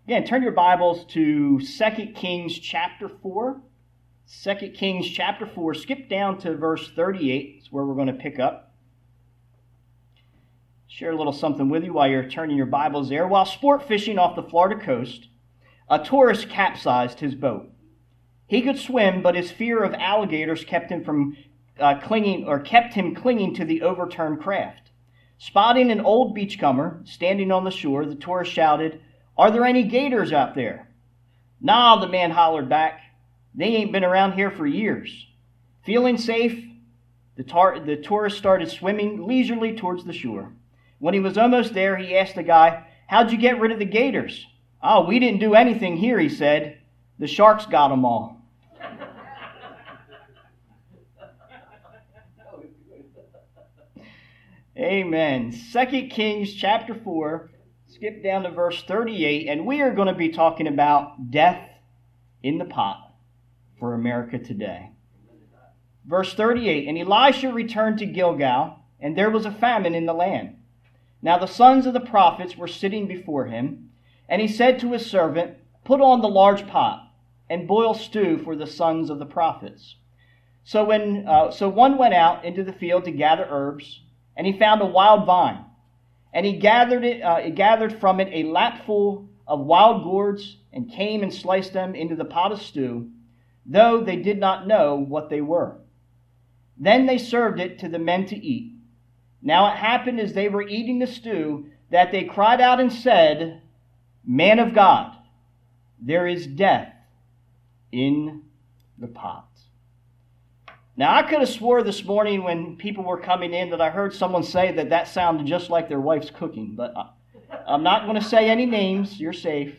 Again, turn your Bibles to 2 Kings chapter 4. 2 Kings chapter 4. Skip down to verse 38. It's where we're going to pick up. Share a little something with you while you're turning your Bibles there. While sport fishing off the Florida coast, a tourist capsized his boat. He could swim, but his fear of alligators kept him clinging to the overturned craft. Spotting an old beachcomber standing on the shore, the tourist shouted, "Are there any gators out there?" "Nah," the man hollered back. "They ain't been around here for years." Feeling safe, the tourist started swimming leisurely towards the shore. When he was almost there, he asked the guy, "How'd you get rid of the gators?" "Oh, we didn't do anything here," he said. "The sharks got them all." Amen. 2 Kings chapter 4, skip down to verse 38, and we are going to be talking about death in the pot for America today. Verse 38, "And Elisha returned to Gilgal, and there was a famine in the land. Now the sons of the prophets were sitting before him, and he said to his servant, 'Put on the large pot, and boil stew for the sons of the prophets.' So one went out into the field to gather herbs, and he found a wild vine. And he gathered from it a lapful of wild gourds, and came and sliced them into the pot of stew, though they did not know what they were. Then they served it to the men to eat. Now it happened as they were eating the stew, that they cried out and said, 'Man of God, there is death in the pot.'" Now, I could have swore this morning when people were coming in that I heard someone say that sounded just like their wife's cooking. But I'm not going to say any names. You're safe.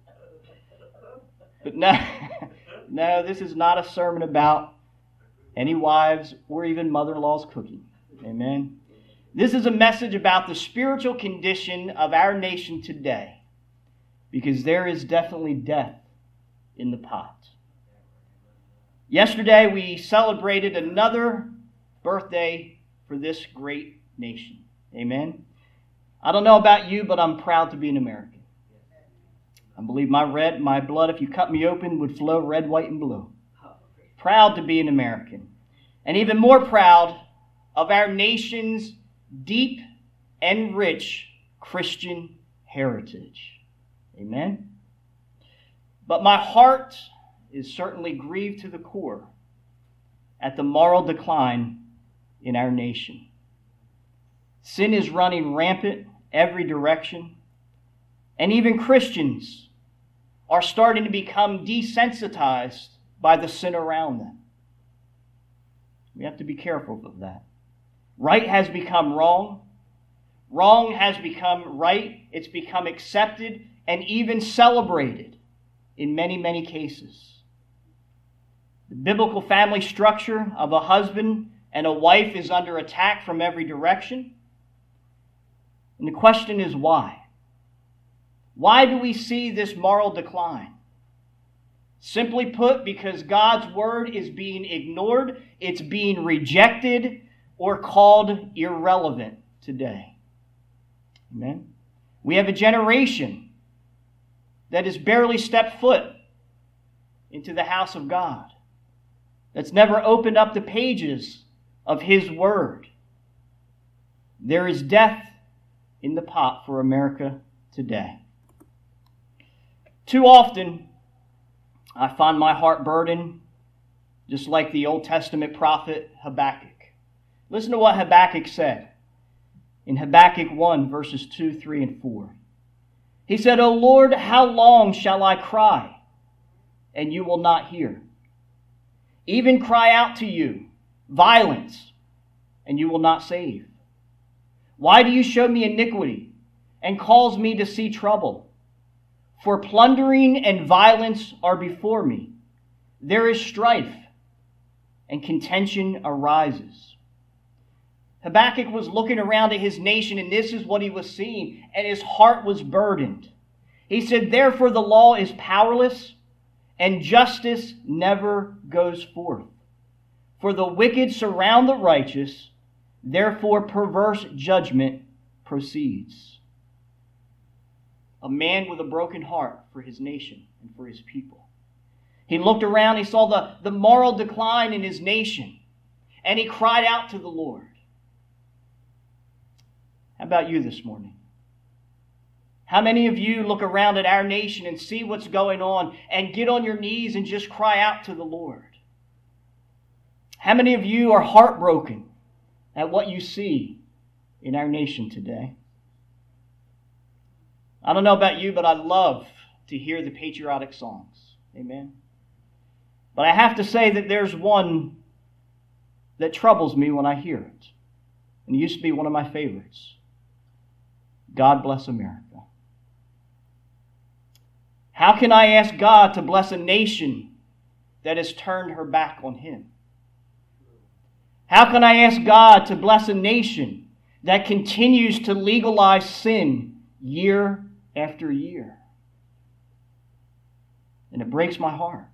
But no, this is not a sermon about any wives or even mother-in-law's cooking. Amen. This is a message about the spiritual condition of our nation today, because there is definitely death in the pot. Yesterday, we celebrated another birthday for this great nation. Amen. I don't know about you, but I'm proud to be an American. I believe my blood, if you cut me open, would flow red, white, and blue. Proud to be an American. And even more proud of our nation's deep and rich Christian heritage. Amen. But my heart is certainly grieved to the core at the moral decline in our nation. Sin is running rampant every direction, and even Christians are starting to become desensitized by the sin around them. We have to be careful of that. Right has become wrong. Wrong has become right. It's become accepted and even celebrated in many, many cases. The biblical family structure of a husband and a wife is under attack from every direction. And the question is why? Why do we see this moral decline? Simply put, because God's word is being ignored, it's being rejected, or called irrelevant today. Amen? We have a generation that has barely stepped foot into the house of God, that's never opened up the pages of His Word. There is death in the pot for America today. Too often, I find my heart burdened, just like the Old Testament prophet Habakkuk. Listen to what Habakkuk said in Habakkuk 1, verses 2, 3, and 4. He said, "O Lord, how long shall I cry, and you will not hear? Even cry out to you, violence, and you will not save. Why do you show me iniquity and cause me to see trouble? For plundering and violence are before me. There is strife, and contention arises." Habakkuk was looking around at his nation, and this is what he was seeing, and his heart was burdened. He said, "Therefore the law is powerless, and justice never goes forth. For the wicked surround the righteous, therefore perverse judgment proceeds." a man with a broken heart for his nation and for his people. He looked around, he saw the moral decline in his nation, and he cried out to the Lord. How about you this morning? How many of you look around at our nation and see what's going on and get on your knees and just cry out to the Lord? How many of you are heartbroken at what you see in our nation today? I don't know about you, but I love to hear the patriotic songs. Amen. But I have to say that there's one that troubles me when I hear it. And it used to be one of my favorites. God bless America. How can I ask God to bless a nation that has turned her back on Him? How can I ask God to bless a nation that continues to legalize sin year after year? And it breaks my heart.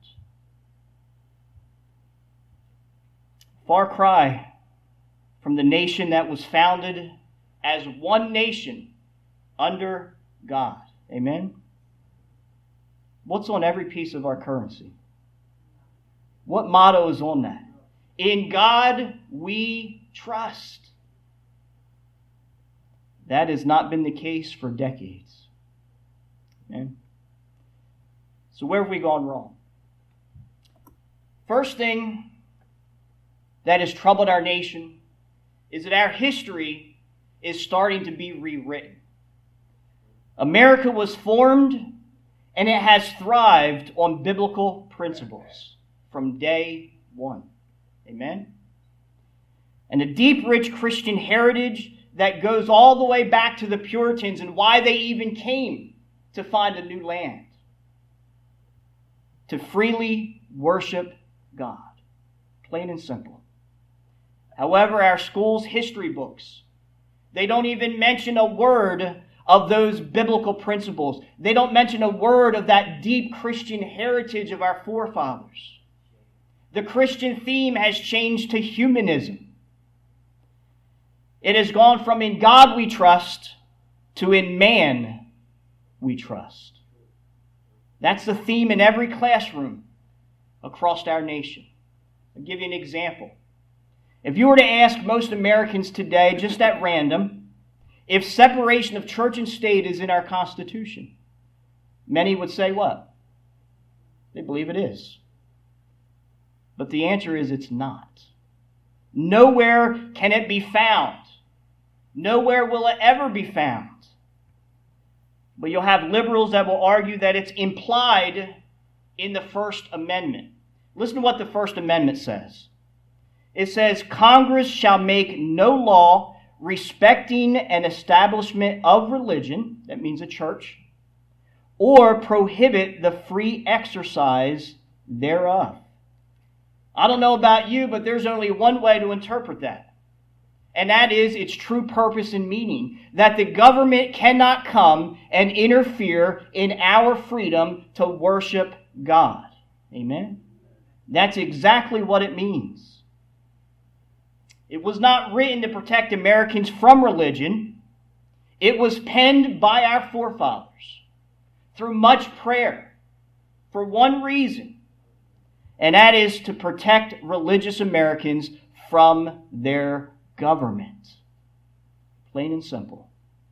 Far cry from the nation that was founded as one nation under God. Amen? What's on every piece of our currency? What motto is on that? In God we trust. That has not been the case for decades. Amen? So where have we gone wrong? First thing that has troubled our nation is that our history is starting to be rewritten. America was formed and it has thrived on biblical principles from day one. Amen? And a deep, rich Christian heritage that goes all the way back to the Puritans and why they even came to find a new land. To freely worship God. Plain and simple. However, our school's history books, they don't even mention a word of those biblical principles. They don't mention a word of that deep Christian heritage of our forefathers. The Christian theme has changed to humanism. It has gone from in God we trust to in man we trust. That's the theme in every classroom across our nation. I'll give you an example. If you were to ask most Americans today, just at random, if separation of church and state is in our Constitution, many would say what? They believe it is. But the answer is it's not. Nowhere can it be found. Nowhere will it ever be found. But you'll have liberals that will argue that it's implied in the First Amendment. Listen to what the First Amendment says. It says, Congress shall make no law respecting an establishment of religion, that means a church, or prohibit the free exercise thereof. I don't know about you, but there's only one way to interpret that. And that is its true purpose and meaning. That the government cannot come and interfere in our freedom to worship God. Amen? That's exactly what it means. It was not written to protect Americans from religion. It was penned by our forefathers through much prayer for one reason, and that is to protect religious Americans from their government. Plain and simple.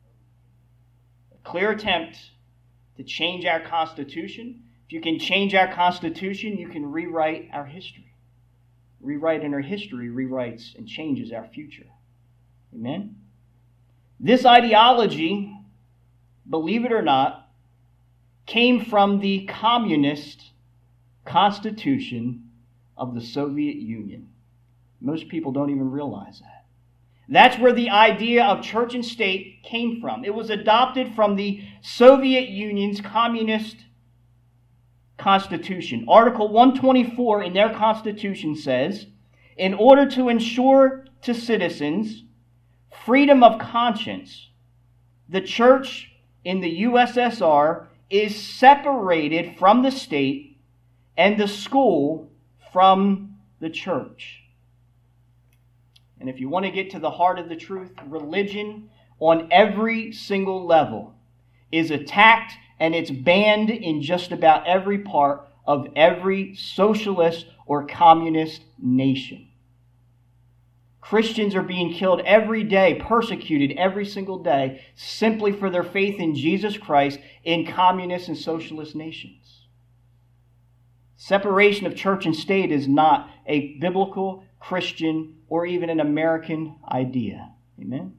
A clear attempt to change our Constitution. If you can change our Constitution, you can rewrite our history. Rewriting our history rewrites and changes our future. Amen? This ideology, believe it or not, came from the communist constitution of the Soviet Union. Most people don't even realize that. That's where the idea of church and state came from. It was adopted from the Soviet Union's communist Constitution. Article 124 in their Constitution says, in order to ensure to citizens freedom of conscience, the church in the USSR is separated from the state and the school from the church. And if you want to get to the heart of the truth, religion on every single level is attacked and it's banned in just about every part of every socialist or communist nation. Christians are being killed every day, persecuted every single day, simply for their faith in Jesus Christ in communist and socialist nations. Separation of church and state is not a biblical, Christian, or even an American idea. Amen?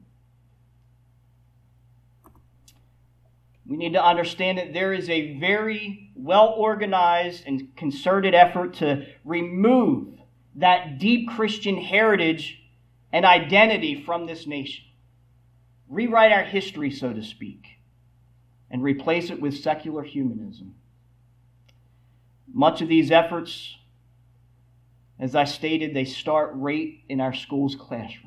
We need to understand that there is a very well-organized and concerted effort to remove that deep Christian heritage and identity from this nation. Rewrite our history, so to speak, and replace it with secular humanism. Much of these efforts, as I stated, they start right in our schools' classrooms.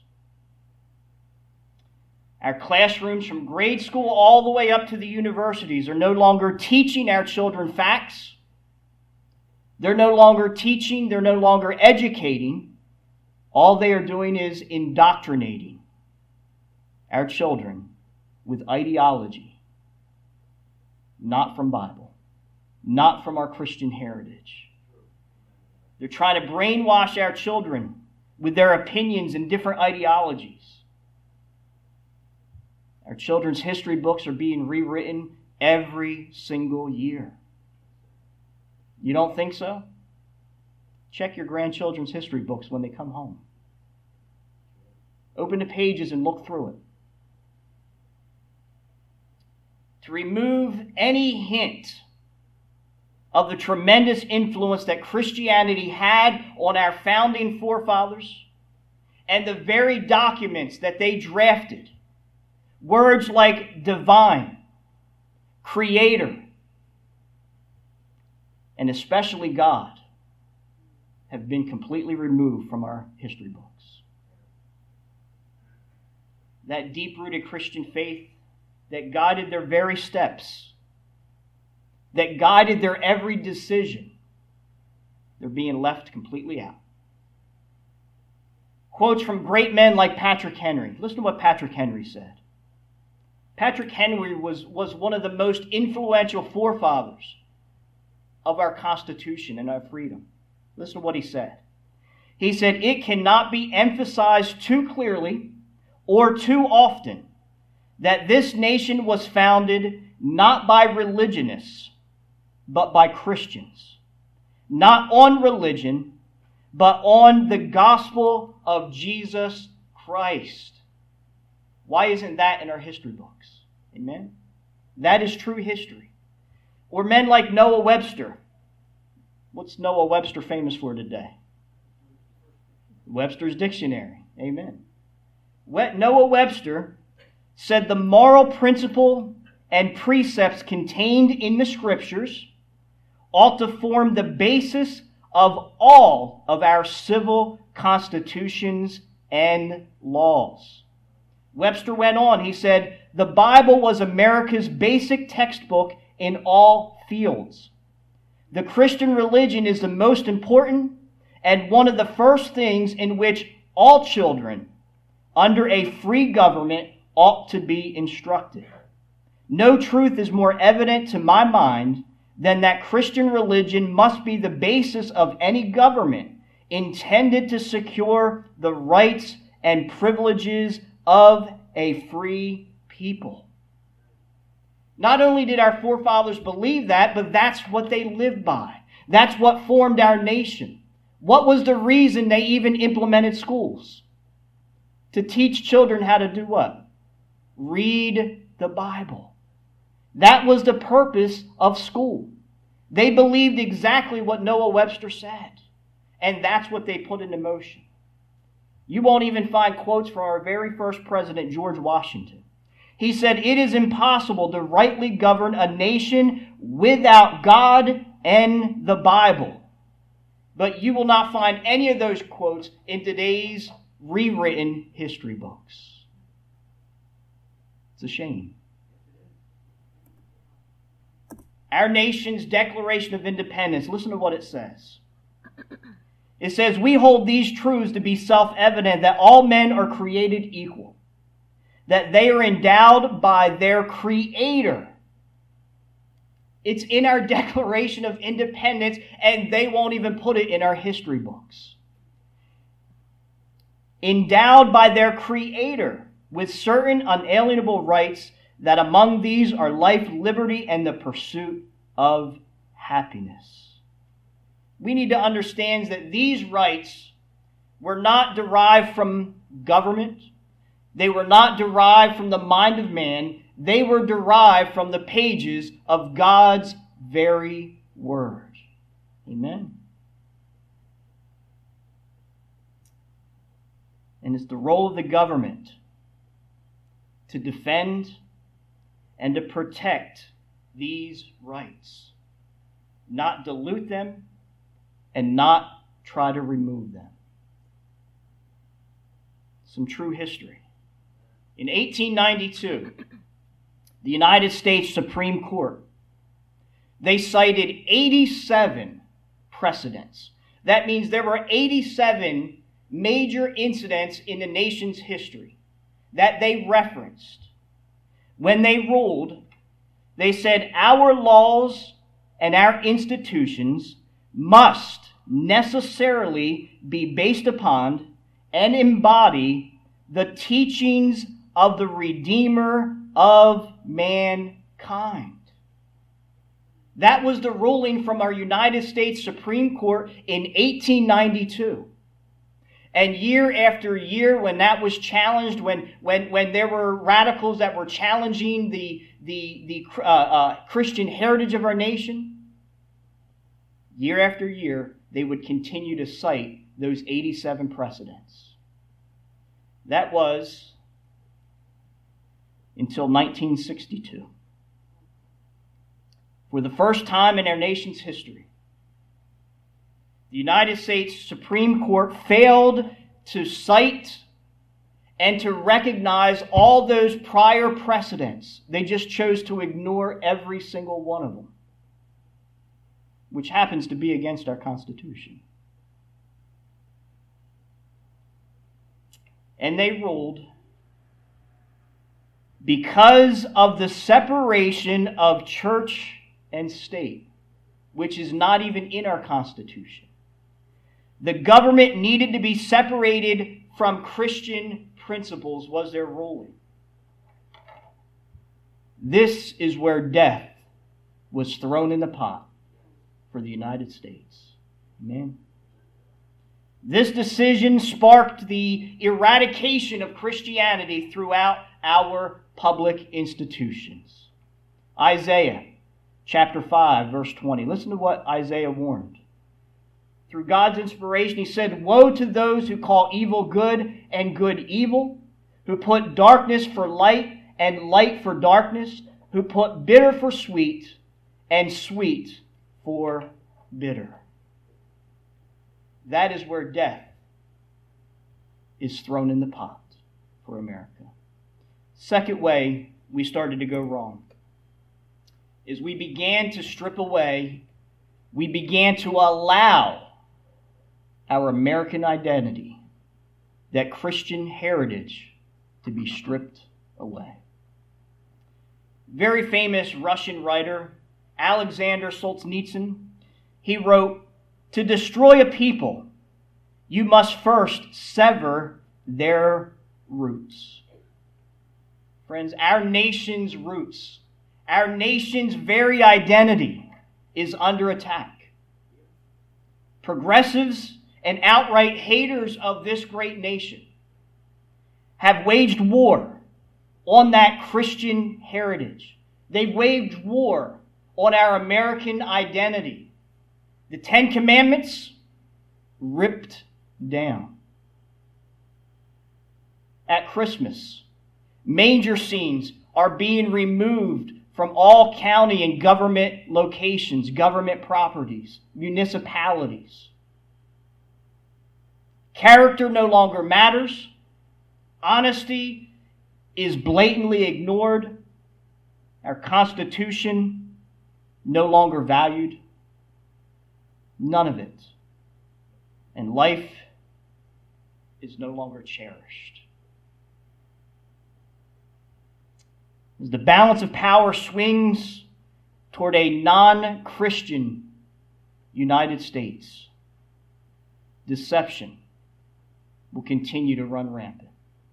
Our classrooms from grade school all the way up to the universities are no longer teaching our children facts. They're no longer teaching, they're no longer educating. All they are doing is indoctrinating our children with ideology, not from Bible, not from our Christian heritage. They're trying to brainwash our children with their opinions and different ideologies. Our children's history books are being rewritten every single year. You don't think so? Check your grandchildren's history books when they come home. Open the pages and look through it. To remove any hint of the tremendous influence that Christianity had on our founding forefathers and the very documents that they drafted, words like divine, creator, and especially God have been completely removed from our history books. That deep-rooted Christian faith that guided their very steps, that guided their every decision, they're being left completely out. Quotes from great men like Patrick Henry. Listen to what Patrick Henry said. Patrick Henry was one of the most influential forefathers of our Constitution and our freedom. Listen to what he said. He said, "It cannot be emphasized too clearly or too often that this nation was founded not by religionists, but by Christians. Not on religion, but on the gospel of Jesus Christ." Why isn't that in our history books? Amen? That is true history. Or men like Noah Webster. What's Noah Webster famous for today? Webster's Dictionary. Amen. Noah Webster said the moral principle and precepts contained in the Scriptures ought to form the basis of all of our civil constitutions and laws. Webster went on, he said, "The Bible was America's basic textbook in all fields. The Christian religion is the most important and one of the first things in which all children under a free government ought to be instructed. No truth is more evident to my mind than that Christian religion must be the basis of any government intended to secure the rights and privileges of a free people." Not only did our forefathers believe that, but that's what they lived by. That's what formed our nation. What was the reason they even implemented schools? To teach children how to do what? Read the Bible. That was the purpose of school. They believed exactly what Noah Webster said, and that's what they put into motion. You won't even find quotes from our very first president, George Washington. He said, "It is impossible to rightly govern a nation without God and the Bible." But you will not find any of those quotes in today's rewritten history books. It's a shame. Our nation's Declaration of Independence, listen to what it says. It says, "We hold these truths to be self-evident, that all men are created equal, that they are endowed by their Creator. It's in our Declaration of Independence, and they won't even put it in our history books. Endowed by their Creator with certain unalienable rights, that among these are life, liberty, and the pursuit of happiness. We need to understand that these rights were not derived from government. They were not derived from the mind of man. They were derived from the pages of God's very word. Amen. And it's the role of the government to defend and to protect these rights, not dilute them and not try to remove them. Some true history. In 1892, the United States Supreme Court, they cited 87 precedents. That means there were 87 major incidents in the nation's history that they referenced. When they ruled, they said our laws and our institutions must necessarily be based upon and embody the teachings of the Redeemer of mankind. That was the ruling from our United States Supreme Court in 1892. And year after year, when that was challenged, when there were radicals that were challenging the Christian heritage of our nation, year after year, they would continue to cite those 87 precedents. That was until 1962. For the first time in our nation's history, the United States Supreme Court failed to cite and to recognize all those prior precedents. They just chose to ignore every single one of them, which happens to be against our Constitution. And they ruled, because of the separation of church and state, which is not even in our Constitution, the government needed to be separated from Christian principles, was their ruling. This is where death was thrown in the pot for the United States. Amen. This decision sparked the eradication of Christianity throughout our public institutions. Isaiah chapter 5, verse 20. Listen to what Isaiah warned. Through God's inspiration, he said, "Woe to those who call evil good and good evil, who put darkness for light and light for darkness, who put bitter for sweet and sweet for bitter." That is where death is thrown in the pot for America. Second way we started to go wrong is we began to strip away, we began to allow our American identity, that Christian heritage, to be stripped away. Very famous Russian writer, Alexander Solzhenitsyn, he wrote, "To destroy a people, you must first sever their roots." Friends, our nation's roots, our nation's very identity is under attack. Progressives and outright haters of this great nation have waged war on that Christian heritage. They've waged war on our American identity. The Ten Commandments ripped down. At Christmas, manger scenes are being removed from all county and government locations, government properties, municipalities. Character no longer matters. Honesty is blatantly ignored. Our Constitution no longer valued. None of it. And life is no longer cherished. As the balance of power swings toward a non-Christian United States, deception will continue to run rampant.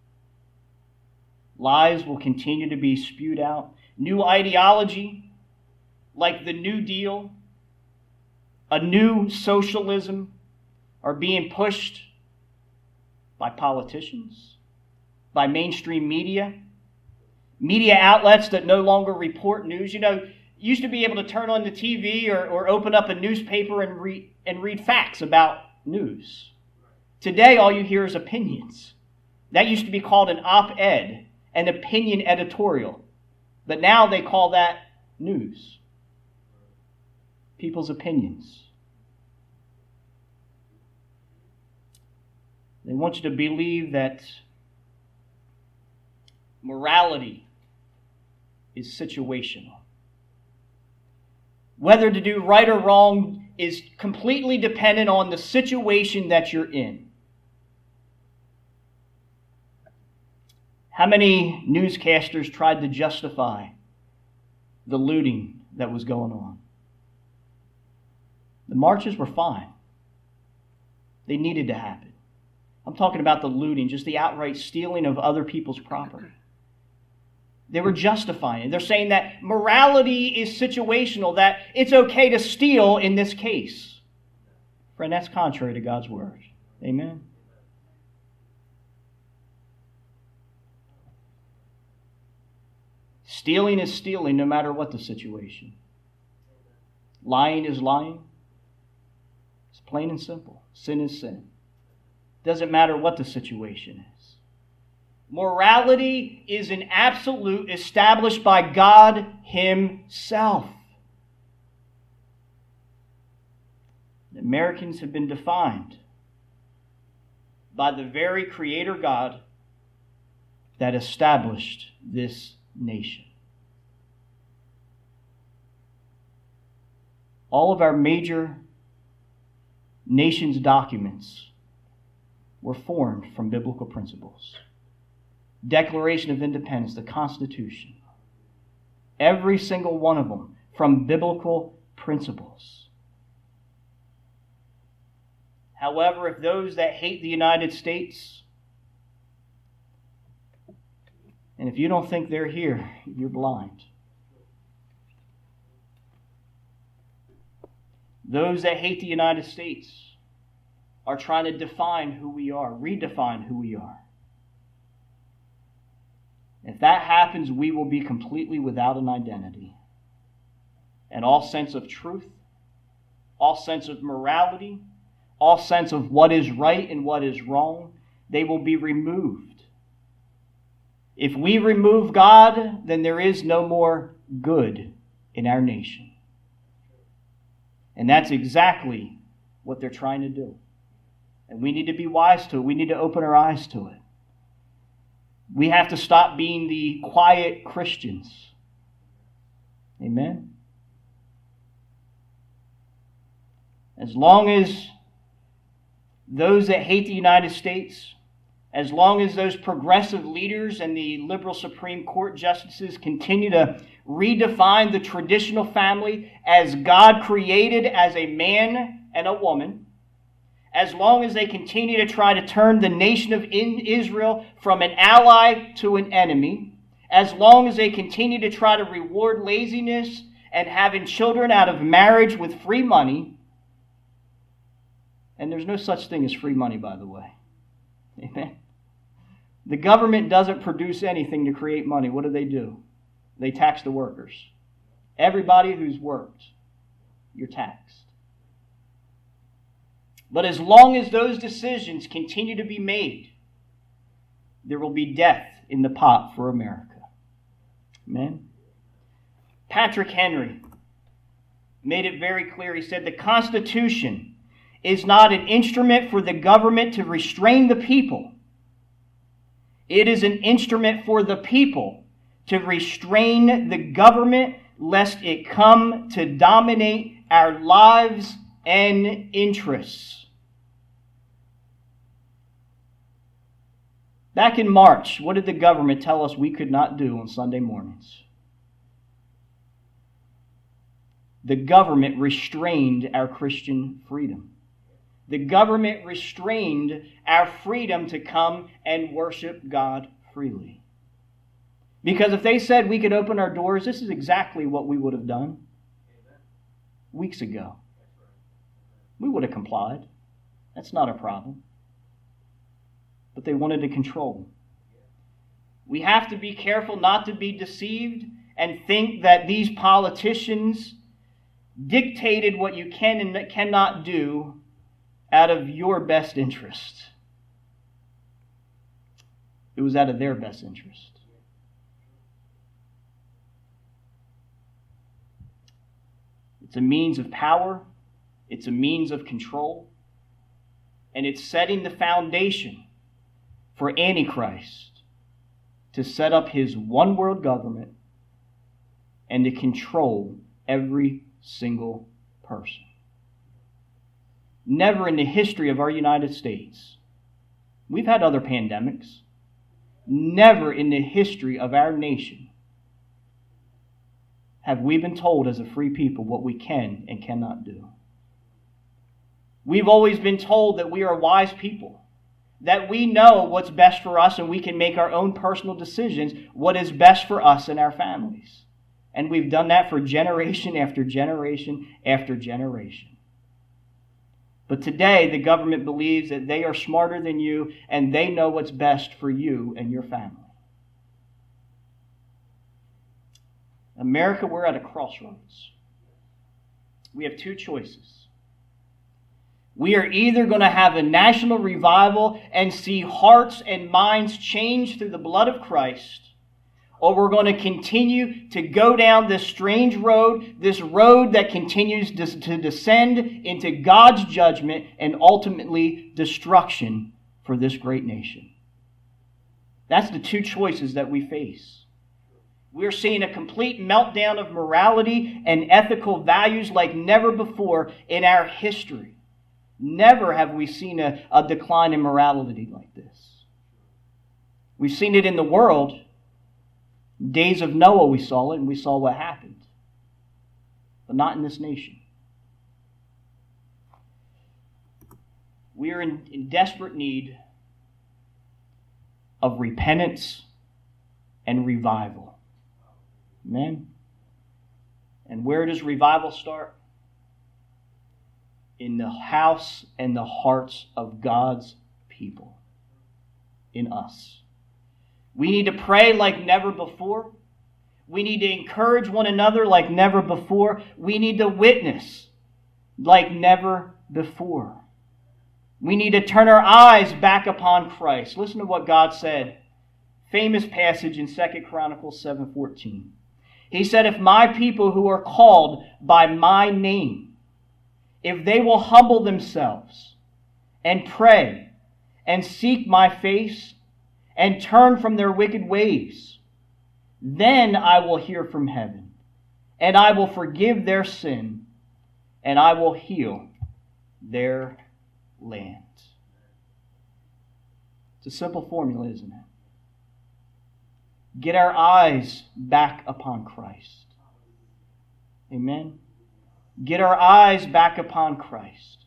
Lies will continue to be spewed out. New ideology, like the New Deal, a new socialism, are being pushed by politicians, by mainstream media outlets that no longer report news. You used to be able to turn on the TV or open up a newspaper and read facts about news. Today, all you hear is opinions. That used to be called an op-ed, an opinion editorial. But now they call that news. People's opinions. They want you to believe that morality is situational. Whether to do right or wrong is completely dependent on the situation that you're in. How many newscasters tried to justify the looting that was going on? The marches were fine. They needed to happen. I'm talking about the looting, just the outright stealing of other people's property. They were justifying it. They're saying that morality is situational, that it's okay to steal in this case. Friend, that's contrary to God's word. Amen? Stealing is stealing no matter what the situation. Lying is lying. It's plain and simple. Sin is sin. Doesn't matter what the situation is. Morality is an absolute established by God Himself. Americans have been defined by the very Creator God that established this nation. All of our major nation's documents were formed from biblical principles. Declaration of Independence, the Constitution. Every single one of them from biblical principles. However, if those that hate the United States, and if you don't think they're here, you're blind. Those that hate the United States are trying to define who we are, redefine who we are. If that happens, we will be completely without an identity. And all sense of truth, all sense of morality, all sense of what is right and what is wrong, they will be removed. If we remove God, then there is no more good in our nation. And that's exactly what they're trying to do. And we need to be wise to it. We need to open our eyes to it. We have to stop being the quiet Christians. Amen? As long as those that hate the United States, as long as those progressive leaders and the liberal Supreme Court justices continue to redefine the traditional family as God created as a man and a woman, as long as they continue to try to turn the nation of Israel from an ally to an enemy, as long as they continue to try to reward laziness and having children out of marriage with free money, and there's no such thing as free money, by the way. Amen. The government doesn't produce anything to create money. What do? They tax the workers. Everybody who's worked, you're taxed. But as long as those decisions continue to be made, there will be death in the pot for America. Amen? Patrick Henry made it very clear. He said, the Constitution is not an instrument for the government to restrain the people. It is an instrument for the people to restrain the government, lest it come to dominate our lives and interests. Back in March, what did the government tell us we could not do on Sunday mornings? The government restrained our Christian freedom. The government restrained our freedom to come and worship God freely. Because if they said we could open our doors, this is exactly what we would have done weeks ago. We would have complied. That's not a problem. But they wanted to control. We have to be careful not to be deceived and think that these politicians dictated what you can and cannot do out of your best interest. It was out of their best interest. It's a means of power. It's a means of control. And it's setting the foundation for Antichrist to set up his one world government and to control every single person. Never in the history of our United States, we've had other pandemics, never in the history of our nation have we been told as a free people what we can and cannot do. We've always been told that we are wise people, that we know what's best for us and we can make our own personal decisions, what is best for us and our families. And we've done that for generation after generation after generation. But today, the government believes that they are smarter than you and they know what's best for you and your family. America, we're at a crossroads. We have two choices. We are either going to have a national revival and see hearts and minds changed through the blood of Christ, or we're going to continue to go down this strange road, this road that continues to descend into God's judgment and ultimately destruction for this great nation. That's the two choices that we face. We're seeing a complete meltdown of morality and ethical values like never before in our history. Never have we seen a decline in morality like this. We've seen it in the world. Days of Noah we saw it, and we saw what happened. But not in this nation. We are in desperate need of repentance and revival. Amen? And where does revival start? In the house and the hearts of God's people. In us. We need to pray like never before. We need to encourage one another like never before. We need to witness like never before. We need to turn our eyes back upon Christ. Listen to what God said. Famous passage in 2 Chronicles 7:14. He said, if my people who are called by my name, if they will humble themselves and pray and seek my face and turn from their wicked ways, then I will hear from heaven, and I will forgive their sin, and I will heal their land. It's a simple formula, isn't it? Get our eyes back upon Christ. Amen? Get our eyes back upon Christ.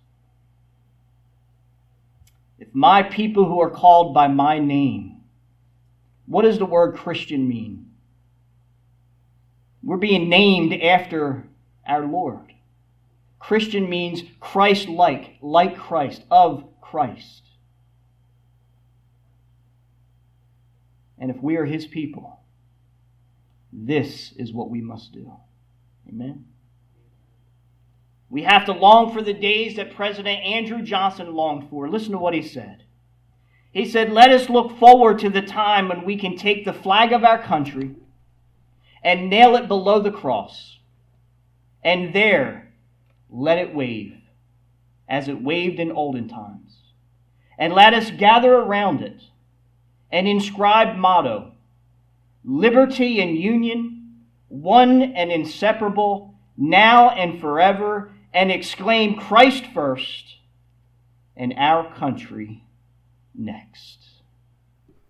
If my people who are called by my name, what does the word Christian mean? We're being named after our Lord. Christian means Christ-like, like Christ, of Christ. And if we are His people, this is what we must do. Amen? We have to long for the days that President Andrew Johnson longed for. Listen to what he said. He said, let us look forward to the time when we can take the flag of our country and nail it below the cross, and there let it wave, as it waved in olden times. And let us gather around it an inscribed motto, liberty and union, one and inseparable, now and forever, and exclaim Christ first and our country next.